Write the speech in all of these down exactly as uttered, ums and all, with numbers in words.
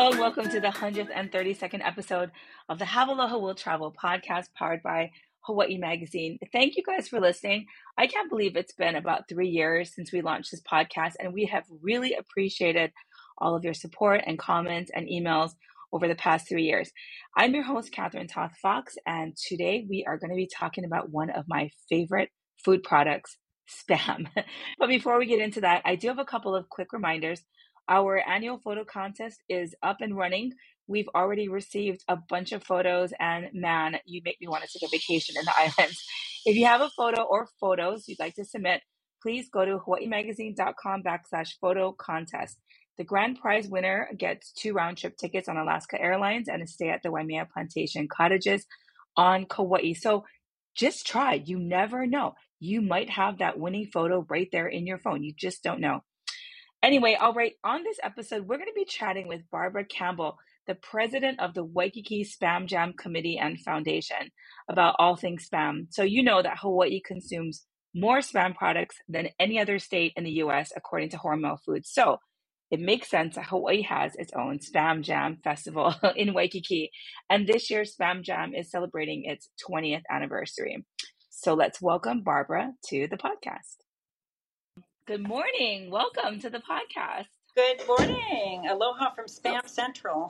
Hello, and welcome to the one hundred thirty-second episode of the Have Aloha Will Travel podcast powered by Hawaii Magazine. Thank you guys for listening. I can't believe it's been about three years since we launched this podcast, and we have really appreciated all of your support and comments and emails over the past three years. I'm your host, Catherine Toth Fox, and today we are going to be talking about one of my favorite food products, Spam. But before we get into that, I do have a couple of quick reminders. Our annual photo contest is up and running. We've already received a bunch of photos, and man, you make me want to take a vacation in the islands. If you have a photo or photos you'd like to submit, please go to hawaiimagazine.com backslash photo contest. The grand prize winner gets two round trip tickets on Alaska Airlines and a stay at the Waimea Plantation Cottages on Kauai. So just try. You never know. You might have that winning photo right there in your phone. You just don't know. Anyway, all right, on this episode, we're going to be chatting with Barbara Campbell, the president of the Waikiki Spam Jam Committee and Foundation, about all things spam. So you know that Hawaii consumes more spam products than any other state in the U S, according to Hormel Foods. So it makes sense that Hawaii has its own Spam Jam Festival in Waikiki. And this year's Spam Jam is celebrating its twentieth anniversary. So let's welcome Barbara to the podcast. Good morning. Welcome to the podcast. Good morning. Aloha from Spam Central.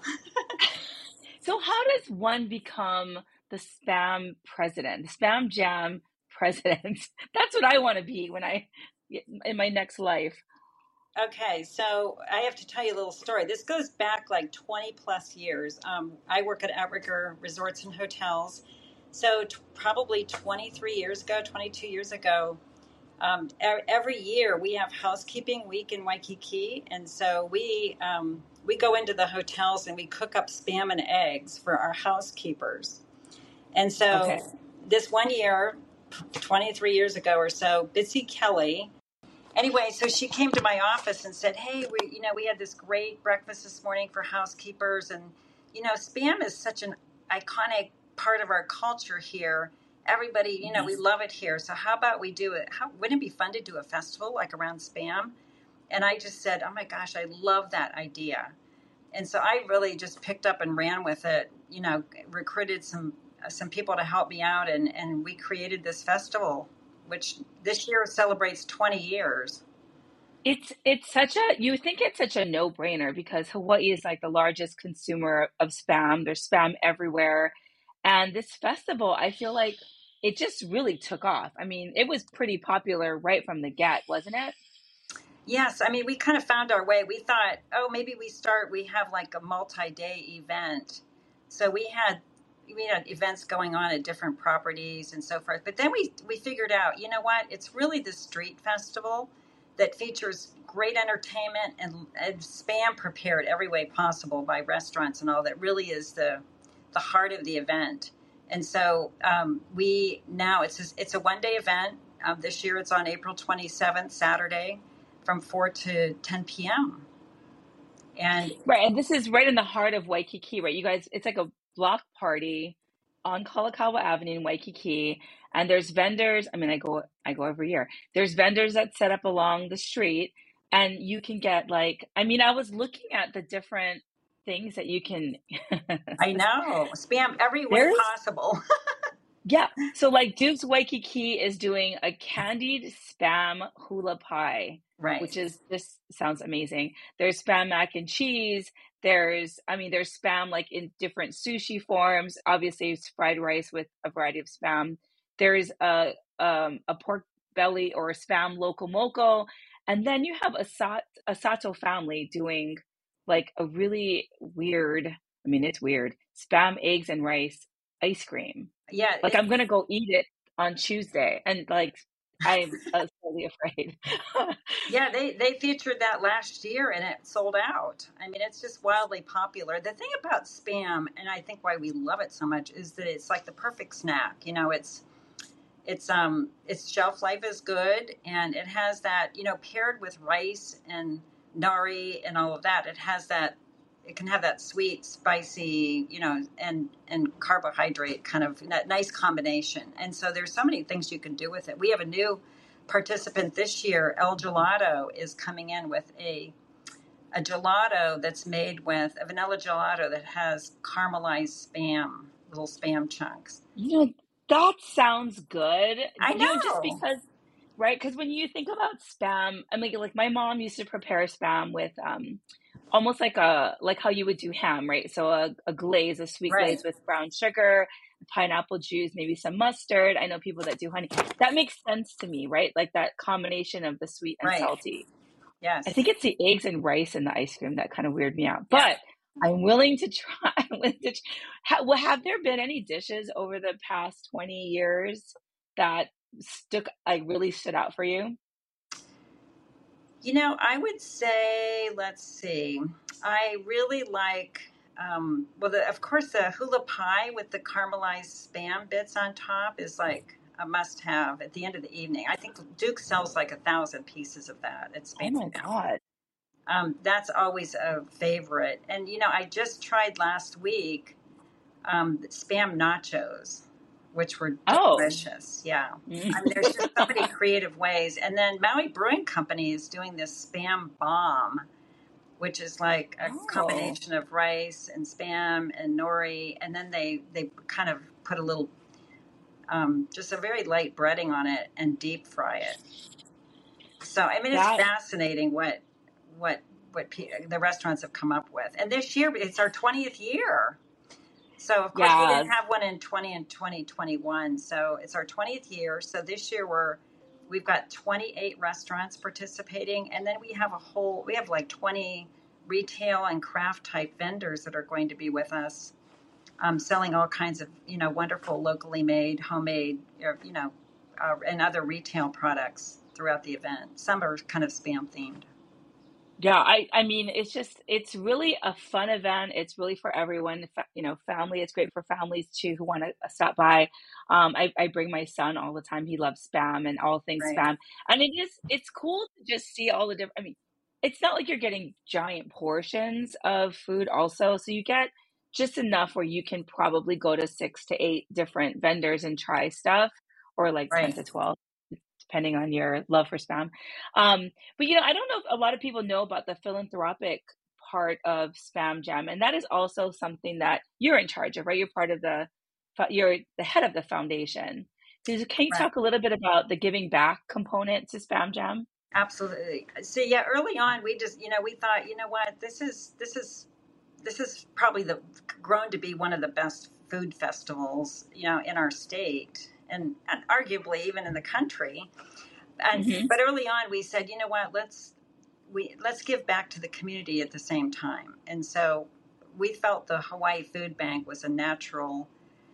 So how does one become the Spam president, the Spam Jam president? That's what I want to be when I, in my next life. Okay, so I have to tell you a little story. This goes back like twenty plus years. Um, I work at Outrigger Resorts and Hotels. So t- probably twenty-three years ago, twenty-two years ago, Um, every year we have housekeeping week in Waikiki, and so we um, we go into the hotels and we cook up spam and eggs for our housekeepers. And so Okay. this one year, twenty-three years ago or so, Bitsy Kelly. Anyway, so she came to my office and said, "Hey, we you know we had this great breakfast this morning for housekeepers, and you know spam is such an iconic part of our culture here. Everybody, you know, we love it here. So how about we do it? How wouldn't it be fun to do a festival like around spam?" And I just said, "Oh my gosh, I love that idea." And so I really just picked up and ran with it. You know, recruited some some people to help me out, and and we created this festival, which this year celebrates twenty years. It's it's such a, you think it's such a no-brainer because Hawaii is like the largest consumer of spam. There's spam everywhere. And this festival, I feel like it just really took off. I mean, it was pretty popular right from the get, wasn't it? Yes. I mean, we kind of found our way. We thought, oh, maybe we start, we have like a multi-day event. So we had, we had events going on at different properties and so forth. But then we, we figured out, you know what? It's really the street festival that features great entertainment and, and spam prepared every way possible by restaurants and all that really is the the heart of the event. And so um, we now, it's a, it's a one-day event. Um, this year it's on April twenty-seventh, Saturday, from four to ten p.m. And Right, and this is right in the heart of Waikiki, right? You guys, it's like a block party on Kalakaua Avenue in Waikiki, and there's vendors. I mean, I go, I go every year. There's vendors that set up along the street, and you can get like, I mean, I was looking at the different things that you can. I know, spam every way There's, possible. yeah. So like Duke's Waikiki is doing a candied spam hula pie, Right. which is just sounds amazing. There's spam mac and cheese. There's, I mean, there's spam like in different sushi forms. Obviously, it's fried rice with a variety of spam. There's a um, a pork belly or a spam loco moco, and then you have a sat a Sato family doing like a really weird. I mean, it's weird. Spam eggs and rice ice cream. Yeah. Like it- I'm gonna go eat it on Tuesday, and like I'm uh, totally afraid. Yeah, they, they featured that last year and it sold out. I mean, it's just wildly popular. The thing about spam, and I think why we love it so much, is that it's like the perfect snack. You know, it's it's um its shelf life is good, and it has that, you know, paired with rice and nori and all of that. It has that. It can have that sweet, spicy, you know, and and carbohydrate kind of that nice combination. And so there's so many things you can do with it. We have a new participant this year. El Gelato is coming in with a a gelato that's made with a vanilla gelato that has caramelized spam, little spam chunks. You know, that sounds good. I You know, just know. because, right? Because when you think about spam, I mean, like my mom used to prepare spam with um almost like a like how you would do ham, right? So a, a glaze, a sweet Right, glaze with brown sugar, pineapple juice, maybe some mustard. I know people that do honey. That makes sense to me, right? Like that combination of the sweet and right. salty. I Yes. think it's the eggs and rice in the ice cream that kind of weird me out, Yeah. but I'm willing to try. I'm willing to tr- ha- well, have there been any dishes over the past twenty years that stuck, like really stood out for you? You know, I would say, let's see, I really like, um, well, the, of course, the hula pie with the caramelized spam bits on top is like a must have at the end of the evening. I think Duke sells like a thousand pieces of that at Oh Spam my Jam. God. Um, that's always a favorite. And, you know, I just tried last week um, spam nachos, which were Oh. delicious. Yeah. Mm. I mean, there's just so many creative ways. And then Maui Brewing Company is doing this spam bomb, which is like a Oh, combination of rice and spam and nori. And then they, they kind of put a little, um, just a very light breading on it and deep fry it. So, I mean, it's that, fascinating what, what, what pe- the restaurants have come up with. And this year, it's our twentieth year. So, of course, we yeah, didn't have one in twenty and twenty twenty-one. So, it's our twentieth year. So, this year we're we've got twenty-eight restaurants participating, and then we have a whole we have like twenty retail and craft type vendors that are going to be with us, um, selling all kinds of you know wonderful locally made, homemade, or, you know, uh, and other retail products throughout the event. Some are kind of spam themed. yeah. I, I mean, it's just, it's really a fun event. It's really for everyone. Fa- You know, family. It's great for families too who want to stop by. Um, I, I bring my son all the time. He loves spam and all things Right, spam. And it is, it's cool to just see all the different. I mean, it's not like you're getting giant portions of food also. So you get just enough where you can probably go to six to eight different vendors and try stuff, or like ten right. to twelve, depending on your love for spam. Um, but you know, I don't know if a lot of people know about the philanthropic part of Spam Jam, and that is also something that you're in charge of, right? You're part of the, you're the head of the foundation. So can you Right. talk a little bit about the giving back component to Spam Jam? Absolutely. So yeah, early on we just, you know, we thought, you know what, this is this is this is probably the grown to be one of the best food festivals, you know, in our state and, and arguably even in the country. And Hmm. but early on we said, you know what, let's we let's give back to the community at the same time. And so we felt the Hawaii Food Bank was a natural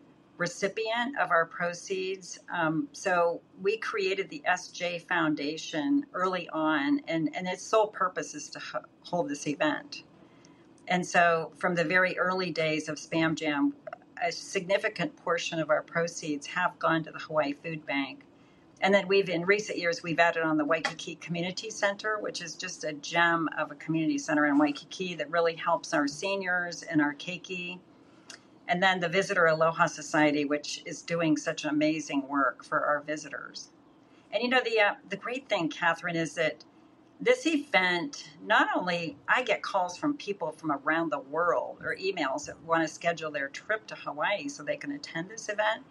recipient of our proceeds. Um, so we created the S J Foundation early on, and, and its sole purpose is to ho- hold this event. And so from the very early days of Spam Jam, a significant portion of our proceeds have gone to the Hawaii Food Bank. And then we've, in recent years, we've added on the Waikiki Community Center, which is just a gem of a community center in Waikiki that really helps our seniors and our keiki. And then the Visitor Aloha Society, which is doing such amazing work for our visitors. And you know, the uh, the great thing, Catherine, is that this event, not only I get calls from people from around the world or emails that want to schedule their trip to Hawaii so they can attend this event,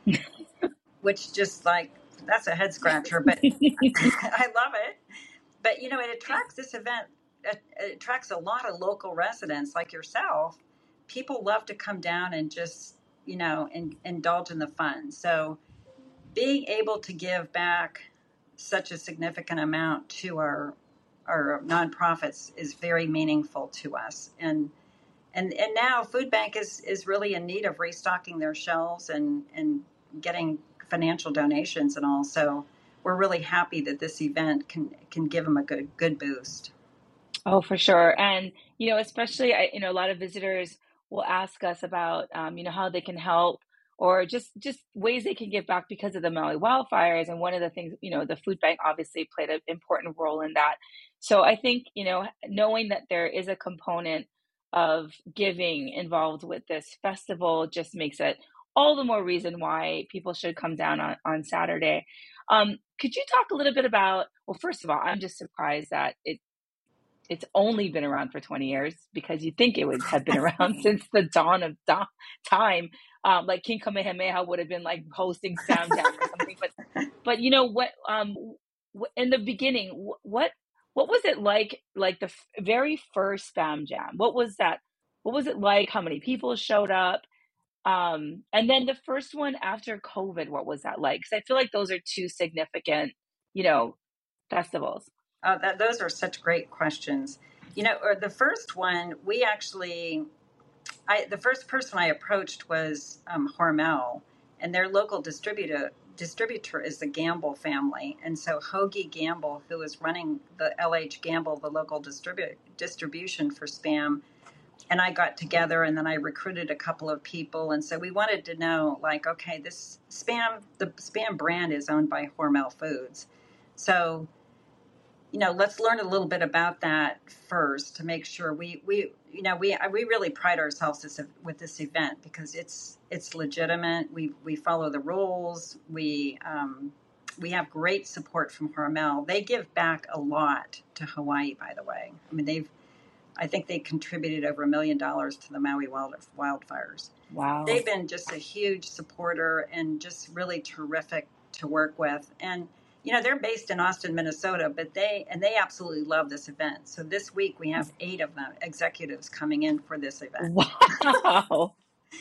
which just like that's a head scratcher, but I love it. But you know, it attracts this event. It, it attracts a lot of local residents like yourself. People love to come down and just you know in, indulge in the fun. So being able to give back such a significant amount to our our nonprofits is very meaningful to us. And and and now Food Bank is is really in need of restocking their shelves and and getting financial donations and all. So we're really happy that this event can can give them a good good boost. Oh, for sure. And, you know, especially, I, you know, a lot of visitors will ask us about, um, you know, how they can help or just just ways they can give back because of the Maui wildfires. And one of the things, you know, the food bank obviously played an important role in that. So I think, you know, knowing that there is a component of giving involved with this festival just makes it all the more reason why people should come down on, on Saturday. Um, could you talk a little bit about, well, first of all, I'm just surprised that it it's only been around for twenty years because you think it would have been around since the dawn of da- time. Um, like King Kamehameha would have been like hosting Spam Jam or something. But but you know what? Um, w- in the beginning, wh- what what was it like? Like the f- very first Spam Jam. What was that? What was it like? How many people showed up? Um, and then the first one after COVID, what was that like? Because I feel like those are two significant, you know, festivals. Oh, that those are such great questions. You know, or the first one, we actually, I the first person I approached was um, Hormel, and their local distributor distributor is the Gamble family, and so Hoagie Gamble, who is running the L H Gamble, the local distribu- distribution for Spam, and I got together, and then I recruited a couple of people, and so we wanted to know, like, okay, this Spam, the Spam brand is owned by Hormel Foods, so you know, let's learn a little bit about that first to make sure we, we you know, we we really pride ourselves this, with this event because it's it's legitimate. We we follow the rules. We um, we have great support from Hormel. They give back a lot to Hawaii, by the way. I mean, they've I think they contributed over a million dollars to the Maui wild, wildfires. Wow. They've been just a huge supporter and just really terrific to work with. And you know, they're based in Austin, Minnesota, but they and they absolutely love this event. So this week we have eight of them executives coming in for this event. Wow.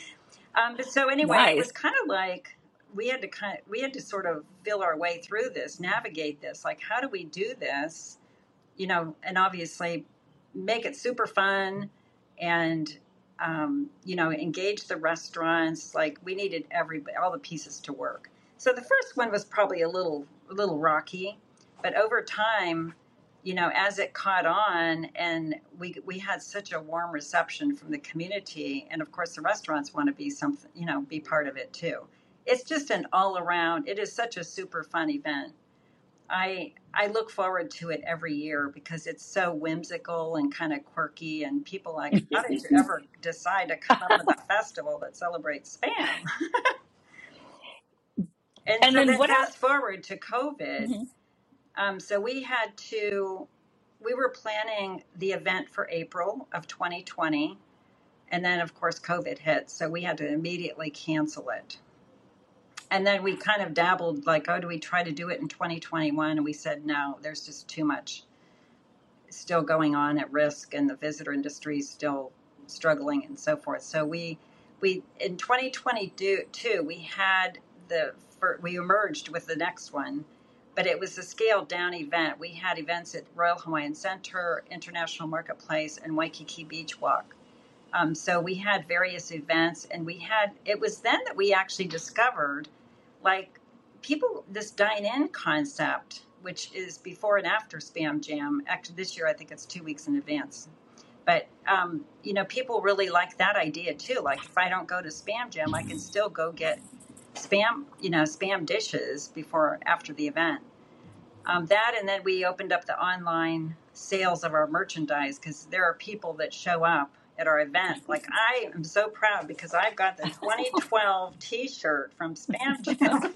Um, but so anyway, it was Nice. kind of like we had to kind of we had to sort of feel our way through this, navigate this. Like, how do we do this? You know, and obviously make it super fun and um, you know, engage the restaurants. Like, we needed everybody, all the pieces to work. So the first one was probably a little a little rocky, but over time, you know, as it caught on, and we we had such a warm reception from the community, and of course the restaurants want to be something, you know, be part of it too. It's just an all around. It is such a super fun event. I I look forward to it every year because it's so whimsical and kind of quirky, and people like, how did you ever decide to come up with a festival that celebrates Spam? And And so then then what fast forward to COVID. else? Um, so we had to, we were planning the event for April of twenty twenty, and then of course COVID hit, so we had to immediately cancel it. And then we kind of dabbled, like, oh, do we try to do it in twenty twenty-one? And we said, no, there's just too much still going on at risk, and the visitor industry is still struggling and so forth. So we, we in twenty twenty-two, we had the, for, we emerged with the next one, but it was a scaled down event. We had events at Royal Hawaiian Center, International Marketplace, and Waikiki Beach Walk. Um, so we had various events, and we had, it was then that we actually discovered, like, people, this dine-in concept, which is before and after Spam Jam. Actually, this year I think it's two weeks in advance. But, um, you know, people really like that idea too. Like, if I don't go to Spam Jam, I can still go get spam, you know, spam dishes before, after the event. Um, that, and then we opened up the online sales of our merchandise because there are people that show up at our event. Like, I am so proud because I've got the twenty twelve T-shirt from Spam Jam.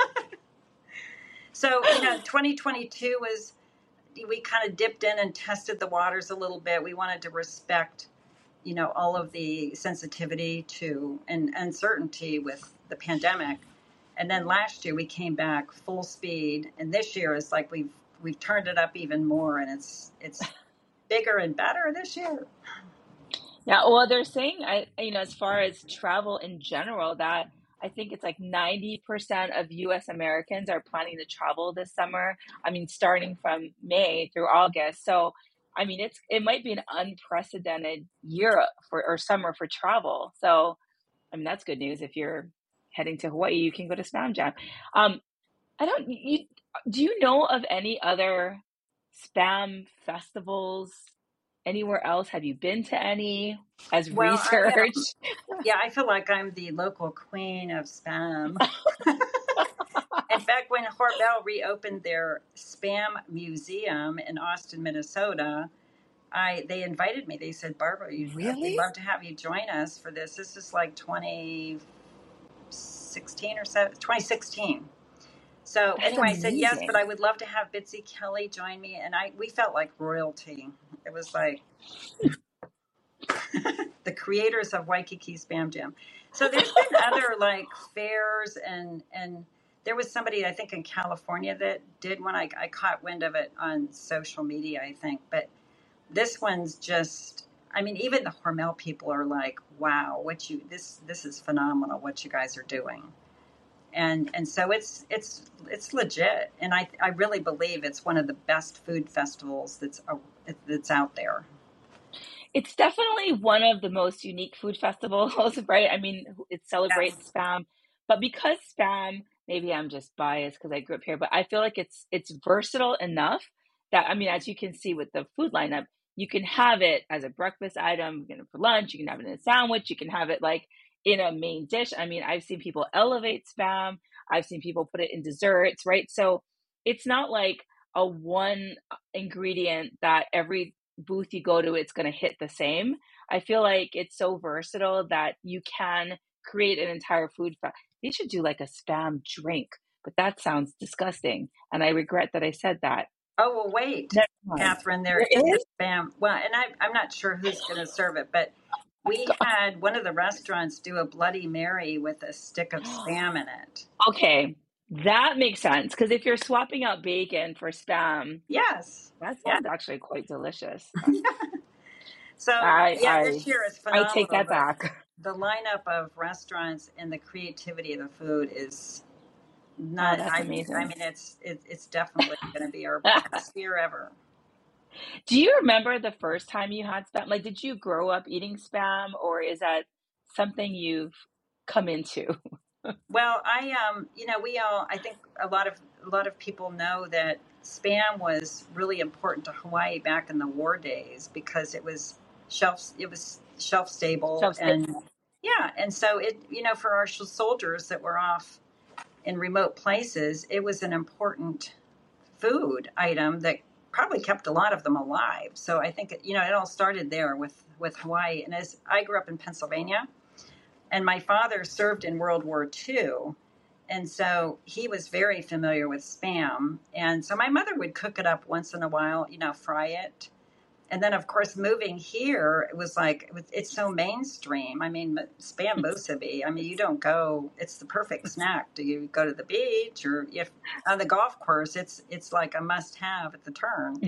So, you know, twenty twenty-two was, we kind of dipped in and tested the waters a little bit. We wanted to respect, you know, all of the sensitivity to and uncertainty with the pandemic. And then last year we came back full speed, and this year is like we've we've turned it up even more, and it's it's bigger and better this year. Yeah, well, they're saying, I, you know, as far as travel in general, that I think it's like ninety percent of U S Americans are planning to travel this summer. I mean, starting from May through August. So, I mean, it's it might be an unprecedented year for or summer for travel. So, I mean, that's good news. If you're heading to Hawaii, you can go to Spam Jam. Um, I don't, you, do you know of any other spam festivals anywhere else? Have you been to any as Well, I research? am. Yeah, I feel like I'm the local queen of spam. In fact, when Hormel reopened their spam museum in Austin, Minnesota, I they invited me. They said, Barbara, you, we'd Really? love to have you join us for this. This is like twenty sixteen or twenty sixteen. So That's anyway, I said yes, but amazing. I would love to have Bitsy Kelly join me, and I we felt like royalty. It was like the creators of Waikiki Spam Jam. So there's been other like fairs and and there was somebody I think in California that did one. I, I caught wind of it on social media, I think. But this one's just, I mean, even the Hormel people are like, wow, what you this this is phenomenal what you guys are doing. And and so it's it's it's legit, and I I really believe it's one of the best food festivals that's uh, that's out there. It's definitely one of the most unique food festivals, right? I mean, it Yes. celebrates Spam, but because Spam, maybe I'm just biased because I grew up here, but I feel like it's it's versatile enough that I mean, as you can see with the food lineup, you can have it as a breakfast item, you can have it for lunch, you can have it in a sandwich, you can have it like in a main dish. I mean, I've seen people elevate Spam, I've seen people put it in desserts, right? So it's not like a one uh, ingredient that every booth you go to, it's going to hit the same. I feel like it's so versatile that you can create an entire food. Fe- they should do like a Spam drink, but that sounds disgusting. And I regret that I said that. Oh, well, wait, Never mind. Catherine, there There is is? a spam. Well, and I, I'm not sure who's going to serve it, but we had one of the restaurants do a Bloody Mary with a stick of spam in it. Okay, that makes sense. Because if you're swapping out bacon for Spam, Yes. that Yeah. sounds actually quite delicious. So, I yeah, I this year is I take phenomenal. that The, back. the lineup of restaurants and the creativity of the food is Oh, not, that's I, I amazing. mean, it's, it, it's definitely going to be our best year ever. Do you remember the first time you had Spam? Like, did you grow up eating Spam, or is that something you've come into? Well, I um, you know, we all I think a lot of a lot of people know that spam was really important to Hawaii back in the war days because it was shelf it was shelf stable Shelf and stable. yeah, and so it you know for our sh- soldiers that were off in remote places, it was an important food item that probably kept a lot of them alive. So I think you know it all started there with with Hawaii. And as I grew up in Pennsylvania, and my father served in World War Two. And so he was very familiar with spam. And so my mother would cook it up once in a while, you know, fry it. And then, of course, moving here, it was like, it was, it's so mainstream. I mean, spam musubi, I mean, you don't go, it's the perfect snack. Do you go to the beach or if on the golf course, it's, it's like a must have at the turn.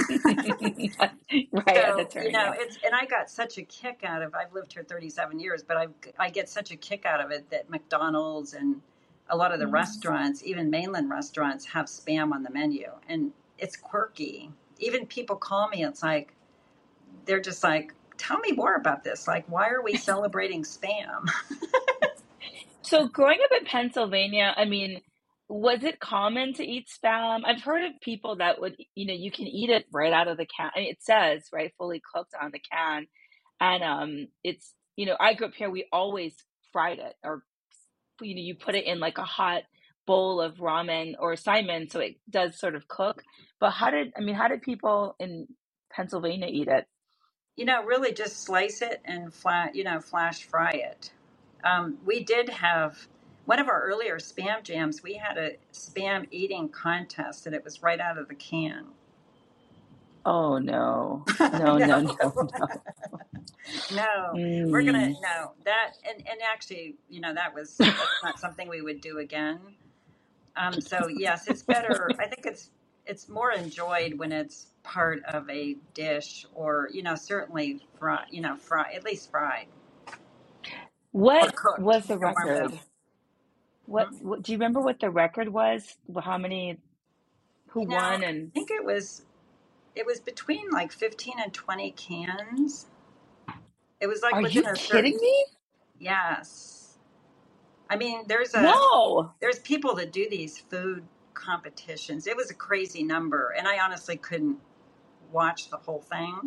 Right at the So, you turn, know, yeah. it's, and I got such a kick out of, I've lived here thirty-seven years, but I I get such a kick out of it that McDonald's and a lot of the Mhm. restaurants, even mainland restaurants, have spam on the menu. And it's quirky. Even people call me, it's like, they're just like, tell me more about this. Like, why are we celebrating spam? So growing up in Pennsylvania, I mean, was it common to eat Spam? I've heard of people that would, you know, you can eat it right out of the can. I mean, it says, right, fully cooked on the can. And um it's, you know, I grew up here, we always fried it or you know, you put it in like a hot bowl of ramen or Simon so it does sort of cook. But how did I mean, how did people in Pennsylvania eat it? You know, really just slice it and flat, you know, flash fry it. Um, we did have one of our earlier spam jams. We had a spam eating contest, and it was right out of the can. Oh no. I No, no, know. no, no. No, we're gonna Mm. no that and and actually, you know, that was that's not something we would do again. Um, so yes, it's better. I think it's it's more enjoyed when it's part of a dish, or you know, certainly fry, you know, fry at least fried or What cooked was the and warmed up. record? What, Hmm? what do you remember what the record was? Wh- How many, who You know, I won and think it was it was between like fifteen and twenty cans. It was like are within you a kidding certain me? yes. I mean, there's a No. there's people that do these food competitions. It was a crazy number, and I honestly couldn't watch the whole thing.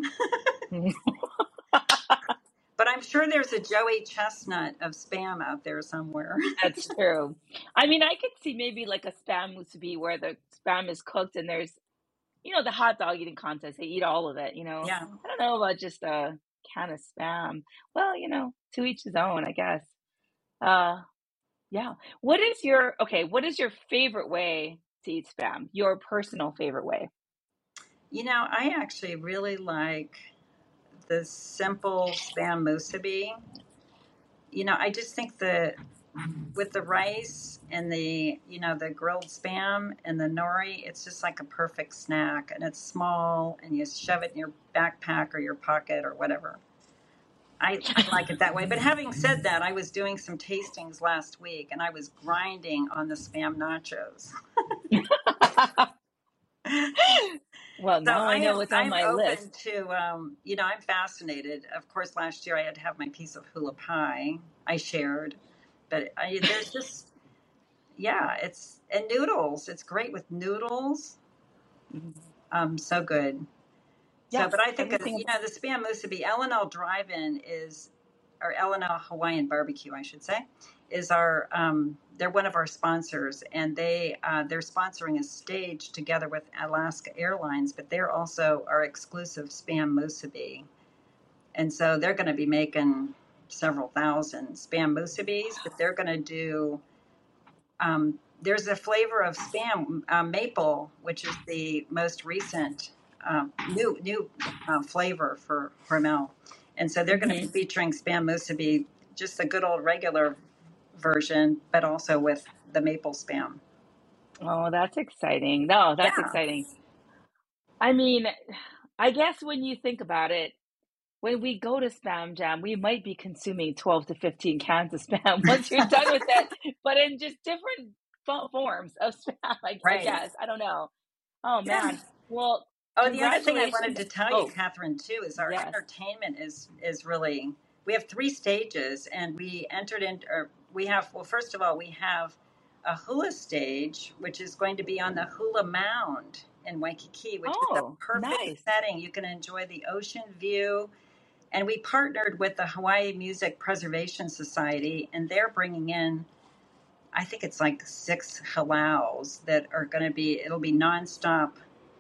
But I'm sure there's a Joey Chestnut of spam out there somewhere. That's true. I mean, I could see maybe like a spam musubi where the spam is cooked and there's, you know, the hot dog eating contest. They eat all of it, you know. Yeah. I don't know about just a can of spam. Well, you know, to each his own, I guess. Uh, yeah. What is your, okay, what is your favorite way to eat spam? Your personal favorite way? You know, I actually really like the simple spam musubi. You know, I just think that with the rice and the, you know, the grilled spam and the nori, it's just like a perfect snack. And it's small and you shove it in your backpack or your pocket or whatever. I, I like it that way. But having said that, I was doing some tastings last week and I was grinding on the spam nachos. Well, So now I I know am what's on I'm my open list. to um, you know, I'm fascinated. Of course, last year I had to have my piece of hula pie I shared, but I, there's just yeah, it's and noodles. It's great with noodles. Mhm. Um, so good. So, Yes, but I think uh, everything you about. know the spam musubi L and L Drive-In is, or L and L Hawaiian Barbecue, I should say, is our. Um, they're one of our sponsors, and they uh, they're sponsoring a stage together with Alaska Airlines, but they're also our exclusive spam musubi, and so they're going to be making several thousand spam musubis, but they're going to do. Um, there's a flavor of spam uh, maple, which is the most recent um, new new uh, flavor for Hormel, and so they're going to be Mhm. featuring spam musubi, just the good old regular version, but also with the maple spam. Oh, that's exciting. No, that's Yeah, exciting. I mean, I guess when you think about it, when we go to Spam Jam, we might be consuming twelve to fifteen cans of spam once you're done with it, but in just different fo forms of spam, I I right. guess. I don't know. Oh, Yeah. man. Well, Oh, the other thing I wanted congratulations. to tell you, Oh, Catherine, too, is our yes. entertainment is is really. We have three stages, and we entered in. Or we have. Well, first of all, we have a hula stage, which is going to be on the Hula Mound in Waikiki, which is a Oh, perfect nice. setting. You can enjoy the ocean view, and we partnered with the Hawaii Music Preservation Society, and they're bringing in. I think it's like six halaus that are going to be. It'll be nonstop,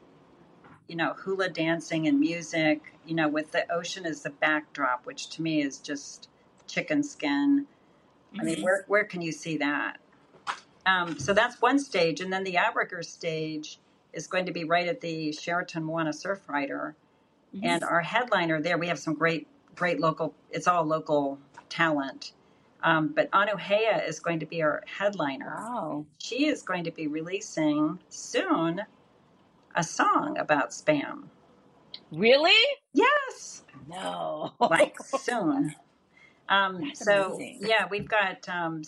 you know, hula dancing and music, you know, with the ocean as the backdrop, which to me is just chicken skin. I mean, Mhm. where where can you see that? Um, so that's one stage, and then the outrigger stage is going to be right at the Sheraton Moana Surfrider, Mhm. and our headliner there. We have some great great local. It's all local talent, um, but Anu Hea is going to be our headliner. Wow. She is going to be releasing soon a song about spam. Really? Yes, No. like soon. Um, That's so amazing. yeah, we've got um,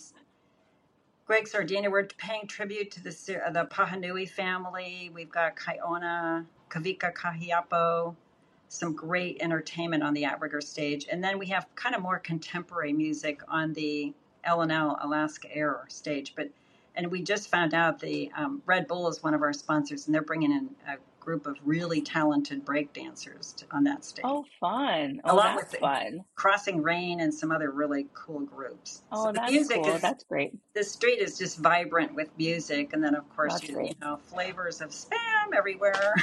Greg Sardina. We're paying tribute to the uh, the Pahanui family. We've got Kaiona, Kavika Kahiapo, some great entertainment on the outrigger stage, and then we have kind of more contemporary music on the L and L Alaska Air stage. But and we just found out the um, Red Bull is one of our sponsors, and they're bringing in a group of really talented break dancers to, on that stage, Oh, fun. Oh, along with that's fun. Crossing Rain and some other really cool groups. So Oh, the that's music cool. is That's great. the street is just vibrant with music, and then of course That's you you great. know flavors of spam everywhere.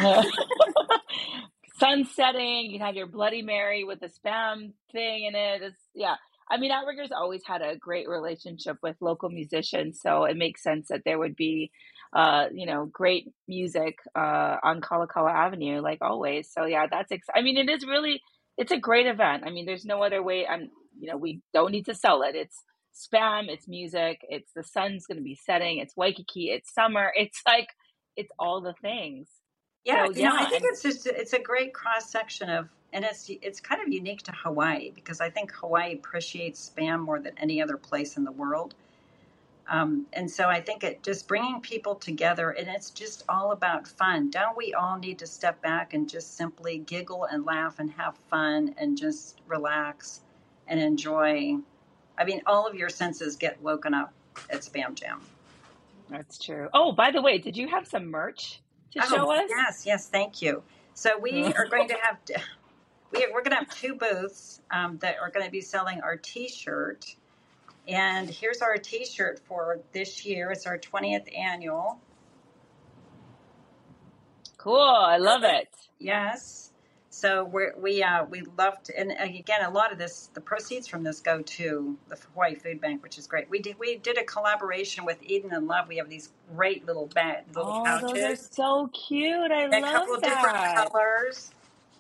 Sun setting, you have your Bloody Mary with the spam thing in it. It's yeah. I mean, Outriggers always had a great relationship with local musicians, so it makes sense that there would be, uh, you know, great music uh, on Kalakaua Avenue, like always. So yeah, that's. Ex- I mean, it is really, it's a great event. I mean, there's no other way. I'm, you know, we don't need to sell it. It's spam. It's music. It's the sun's going to be setting. It's Waikiki. It's summer. It's like, it's all the things. Yeah, So you know, I yeah, think and it's just it's a great cross section of, and it's it's kind of unique to Hawaii because I think Hawaii appreciates spam more than any other place in the world. Um, and so I think it just bringing people together, and it's just all about fun. Don't we all need to step back and just simply giggle and laugh and have fun and just relax and enjoy? I mean, all of your senses get woken up at Spam Jam. that's true. Oh, by the way, did you have some merch to Oh, show us? yes, yes, thank you. So we are going to have we, we're going to have two booths um, that are going to be selling our T-shirt. And here's our T-shirt for this year. It's our twentieth annual. Cool. I love it. Yes. So we're, we uh, we love to, and again, a lot of this, the proceeds from this go to the Hawaii Food Bank, which is great. We did we did a collaboration with Eden and Love. We have these great little bag, little Oh, those are pouches, so cute. I a love couple of different that. colors.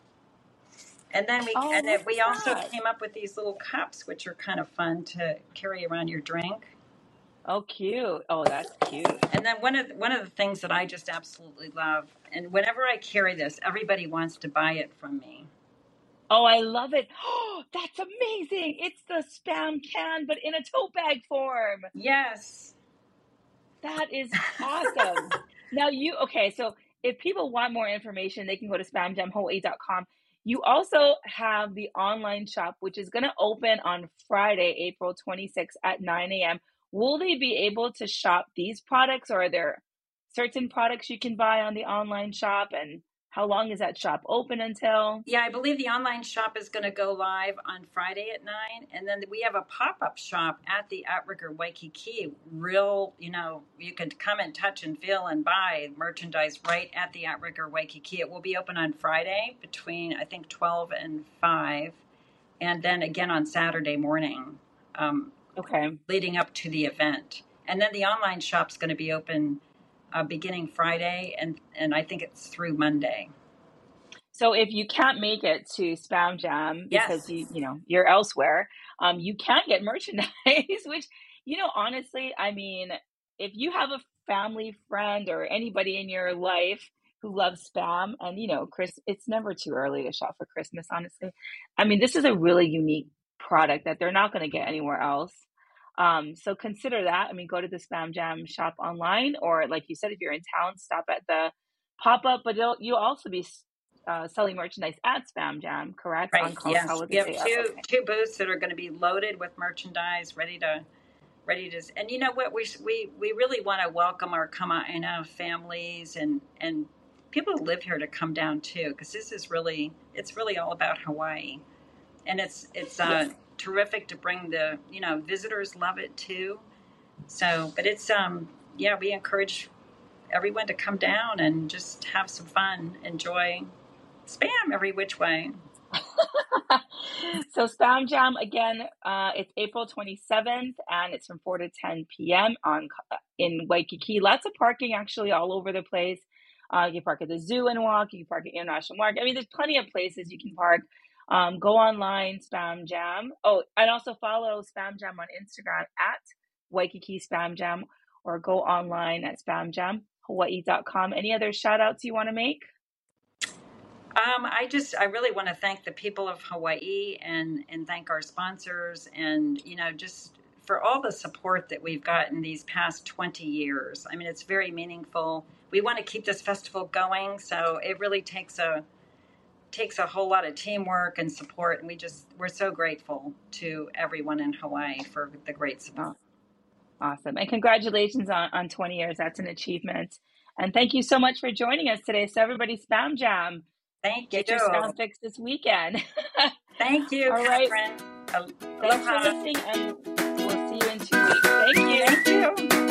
And then we Oh, and then look we at also that. came up with these little cups, which are kind of fun to carry around your drink. Oh, cute. Oh, that's cute. And then one of the, one of the things that I just absolutely love, and whenever I carry this, everybody wants to buy it from me. Oh, I love it. Oh, that's amazing. It's the Spam can, but in a tote bag form. Yes. That is awesome. Now you, okay, so if people want more information, they can go to spam jam hawaii dot com. You also have the online shop, which is going to open on Friday, April twenty-sixth at nine a.m. Will they be able to shop these products, or are there certain products you can buy on the online shop? And how long is that shop open until? Yeah, I believe the online shop is going to go live on Friday at nine. And then we have a pop-up shop at the Outrigger Waikiki. Real, you know, you can come and touch and feel and buy merchandise right at the Outrigger Waikiki. It will be open on Friday between, I think, twelve and five. And then again on Saturday morning, um, Okay. leading up to the event. And then the online shop's going to be open uh, beginning Friday, and, and I think it's through Monday. So if you can't make it to Spam Jam because Yes. you you know you're elsewhere, um, you can get merchandise. Which, you know, honestly, I mean, if you have a family friend or anybody in your life who loves Spam, and you know, Chris, it's never too early to shop for Christmas. Honestly, I mean, this is a really unique product that they're not going to get anywhere else. Um, so consider that. I mean, go to the Spam Jam shop online, or like you said, if you're in town, stop at the pop up. But it'll, you'll also be uh, selling merchandise at Spam Jam, correct? Right. On Carl's Yes. Holiday We have Day. two Okay. two booths that are going to be loaded with merchandise, ready to ready to. And you know what? We we we really want to welcome our Kama'aina families and and people who live here to come down too, because this is really it's really all about Hawaii, and it's it's uh, Yes. terrific to bring the you know visitors love it too. So, but it's um yeah, we encourage everyone to come down and just have some fun, enjoy Spam every which way. So Spam Jam again, uh, it's April twenty-seventh, and it's from four to ten p.m. on in Waikiki. Lots of parking actually all over the place. Uh, you can park at the zoo and walk. You can park at International Market. I mean, there's plenty of places you can park. Um, go online, Spam Jam. Oh, and also follow Spam Jam on Instagram at Waikiki Spam Jam, or go online at spam jam hawaii dot com. Any other shout outs you want to make? Um, I just, I really want to thank the people of Hawaii and, and thank our sponsors and, you know, just for all the support that we've gotten these past twenty years. I mean, it's very meaningful. We want to keep this festival going. So it really takes a, takes a whole lot of teamwork and support. And we just, we're so grateful to everyone in Hawaii for the great support. Oh, awesome. And congratulations on, on twenty years. That's an achievement. And thank you so much for joining us today. So everybody, Spam Jam. Thank Get you. your spam fix this weekend. Thank you, All right. Catherine. Thanks for listening, and we'll see you in two weeks. Thank you. Thank you.